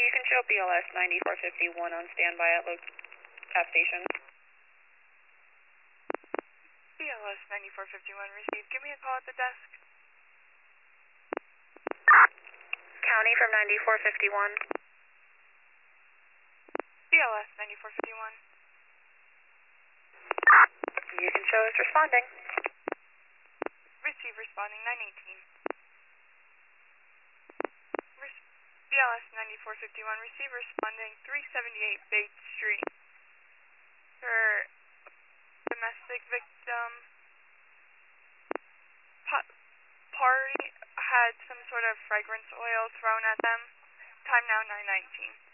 you can show BLS 9451 on standby at gas station. BLS 9451 received. Give me a call at the desk. County from 9451. BLS 9451. You can show us responding. Receive responding 918. BLS 9451, receive responding 378 Bates Street. For domestic victim, party had some sort of fragrance oil thrown at them. Time now 9:19.